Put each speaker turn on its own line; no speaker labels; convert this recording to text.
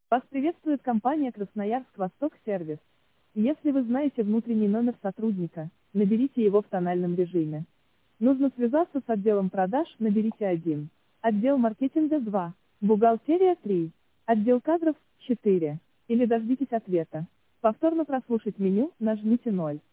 Вас приветствует компания Красноярск Восток Сервис. Если вы знаете внутренний номер сотрудника, наберите его в тональном режиме. Нужно связаться с отделом продаж, наберите 1. Отдел маркетинга 2. Бухгалтерия 3. Отдел кадров 4. Или дождитесь ответа. Повторно прослушать меню, нажмите 0.